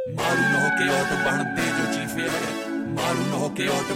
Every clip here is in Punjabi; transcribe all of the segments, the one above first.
ਮਾਰੂ ਨੋ ਕੇ ਔਟ ਬਣਦੇ ਜੋ ਚੀਫੇ ਮਾਰੂ ਨੋ ਕੇ ਔਟ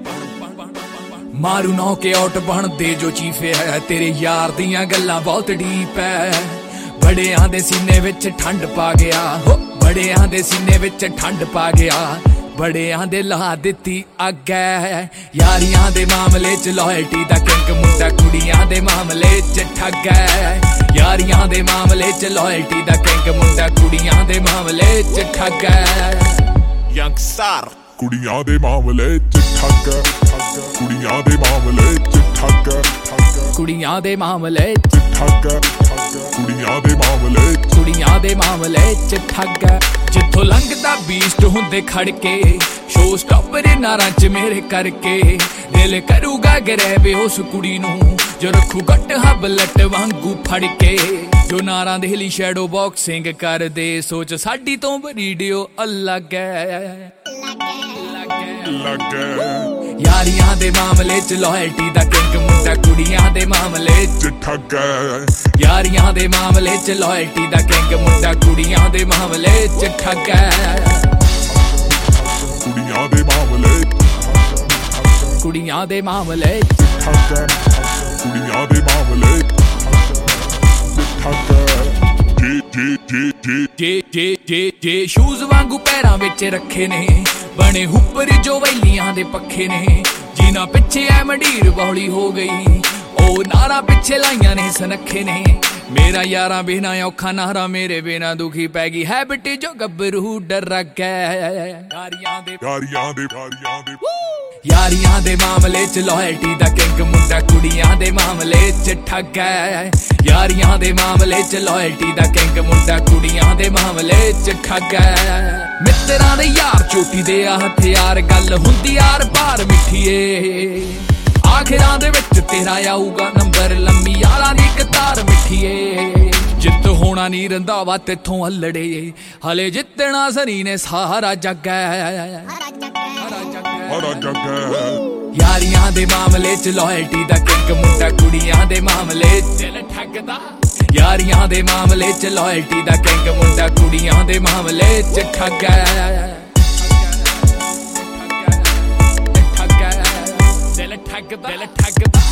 ਮਾਰੂ ਨੋ ਕੇ ਔਟ ਬਣਦੇ ਜੋ ਚੀਫੇ ਹੈ ਤੇਰੇ ਯਾਰ ਦੀਆਂ ਗੱਲਾਂ ਬਹੁਤ ਡੀਪ ਹੈ ਬੜਿਆਂ ਦੇ ਸੀਨੇ ਵਿੱਚ ਠੰਡ ਪਾ ਗਿਆ ਹੋ ਬੜਿਆਂ ਦੇ ਸੀਨੇ ਵਿੱਚ ਠੰਡ ਪਾ ਗਿਆ ਬੜਿਆਂ ਦੇ ਲਾ ਦਿੱਤੀ ਅੱਗ ਹੈ ਯਾਰੀਆਂ ਦੇ ਮਾਮਲੇ 'ਚ ਲਾਇਲਟੀ ਦਾ ਕਿੰਗ ਮੁੰਡਾ ਕੁੜੀਆਂ ਦੇ ਮਾਮਲੇ 'ਚ ਠੱਗ ਹੈ ਯਾਰੀਆਂ ਦੇ ਮਾਮਲੇ 'ਚ ਲਾਇਲਟੀ ਦਾ ਕਿੰਗ ਮੁੰਡਾ ਕੁੜੀਆਂ ਦੇ ਮਾਮਲੇ 'ਚ ਠੱਗ ਹੈ ਯੰਗ ਸਟਾਰ ਕੁੜੀਆਂ ਦੇ ਮਾਮਲੇ 'ਚ ਠੱਗ ਕੁੜੀਆਂ ਦੇ ਮਾਮਲੇ 'ਚ ਠੱਗ ਕੁੜੀਆਂ ਦੇ ਮਾਮਲੇ 'ਚ ਠੱਗ ਕੁੜੀਆਂ ਦੇ ਮਾਮਲੇ ਕੁੜੀਆਂ ਦੇ ਮਾਮਲੇ 'ਚ ਠੱਗ ਜਿੱਥੋਂ ਲੰਘਦਾ ਬੀਸਟ ਹੁੰਦੇ ਖੜ ਕੇ ਸ਼ੋ ਸਟਾਪਰ ਨਾਰਾਂ 'ਚ ਮੇਰੇ ਕਰਕੇ ਦਿਲ ਕਰੂਗਾ ਗਰੇਬੇ ਉਸ ਕੁੜੀ ਨੂੰ ਜੋ ਰੱਖੂ ਗੱਟ ਹਬਲਟ ਵਾਂਗੂ ਫੜ ਕੇ ਜੋ ਨਾਰਾਂ ਦੇ ਲਈ ਸ਼ੈਡੋ ਬਾਕਸਿੰਗ ਕਰਦੇ ਸੋਚ ਸਾਡੀ ਤੋਂ ਵੀਡੀਓ ਅਲੱਗ ਹੈ ਯਾਰੀਆਂ ਦੇ ਮਾਮਲੇ 'ਚ ਲਾਇਲਟੀ ਦਾ ਕਿੰਗ ਮੁੰਡਾ ਕੁੜੀਆਂ ਦੇ ਮਾਮਲੇ 'ਚ ਠੱਗ ਯਾਰੀਆਂ ਦੇ ਮਾਮਲੇ 'ਚ ਲਾਇਲਟੀ ਦਾ ਕਿੰਗ ਮੁੰਡਾ ਕੁੜੀਆਂ ਦੇ ਮਾਮਲੇ 'ਚ ਠੱਗ ਕੁੜੀਆਂ ਦੇ ਮਾਮਲੇ ਕੁੜੀਆਂ ਦੇ ਮਾਮਲੇ 'ਚ ਠੱਗ ਕੁੜੀਆਂ ਦੇ ਮਾਮਲੇ 'ਚ ਠੱਗ ਜੇ ਸ਼ੂਜ਼ ਵਾਂਗੂ ਪੈਰਾਂ ਵਿੱਚ ਰੱਖੇ ਨੇ ਬਣੇ ਉੱਪਰ ਜੋ ਵੈਲੀਆਂ ਦੇ ਪੱਖੇ ਨੇ ਜਿਨ੍ਹਾਂ ਪਿੱਛੇ ਐ ਮੰਡੀਰ ਬੌਲੀ ਹੋ ਗਈ ਉਹ ਨਾਰਾ ਪਿੱਛੇ ਲਾਈਆਂ ਨੇ ਸਨੱਖੇ ਨੇ ਮੇਰਾ ਯਾਰਾਂ ਬਿਨਾ ਔਖਾ ਨਾਰਾ ਮੇਰੇ ਬਿਨਾ ਦੁਖੀ ਪੈ ਗਈ ਹੈਬਿਟ ਜੋ ਗੱਭਰੂ ਡਰ ਗਿਆ ਯਾਰੀਆਂ ਦੇ ਮਾਮਲੇ 'ਚ ਲਾਇਲਟੀ ਦਾ ਕਿੰਗ ਮੁੰਡਾ ਕੁੜੀਆਂ ਦੇ ਮਾਮਲੇ 'ਚ ਠੱਗ ਹੈ ਯਾਰੀਆਂ ਦੇ ਮਾਮਲੇ 'ਚ ਲਾਇਲਟੀ ਦਾ ਕਿੰਗ ਮੁੰਡਾ ਕੁੜੀਆਂ ਦੇ ਮਾਮਲੇ 'ਚ ਠੱਗ ਹੈ ਮਿੱਤਰਾਂ ਦੇ ਯਾਰ ਚੋਟੀ ਦੇ ਆ ਹਥਿਆਰ ਗੱਲ ਹੁੰਦੀ ਯਾਰ ਭਾਰ ਮਿੱਠੀਏ ਆਖਿਰਾਂ ਦੇ ਵਿੱਚ ਤੇਰਾ ਆਊਗਾ ਨੰਬਰ ਲੰਮੀ ਯਾਰਾਂ ਦੀ ਕਤਾਰ ਮਿੱਠੀਏ ਜਿੱਤ ਹੋਣਾ ਨਹੀਂ ਰੰਧਾਵਾ ਤੇਥੋਂ ਹੱਲੜੇ ਹਲੇ ਜਿੱਤਣਾ ਸਰੀ ਨੇ ਸਾਰਾ ਜੱਗ ਯਾਰੀਆਂ ਦੇ ਮਾਮਲੇ 'ਚ ਲਾਇਲਟੀ ਦਾ ਕਿੰਗ ਮੁੰਡਾ ਕੁੜੀਆਂ ਦੇ ਮਾਮਲੇ 'ਚ ਠੱਗਦਾ ਯਾਰੀਆਂ ਦੇ ਮਾਮਲੇ 'ਚ ਲਾਇਲਟੀ ਦਾ ਕਿੰਗ ਮੁੰਡਾ ਕੁੜੀਆਂ ਦੇ ਮਾਮਲੇ 'ਚ ਠੱਗ ਦਿਲ ਠੱਗਦਾ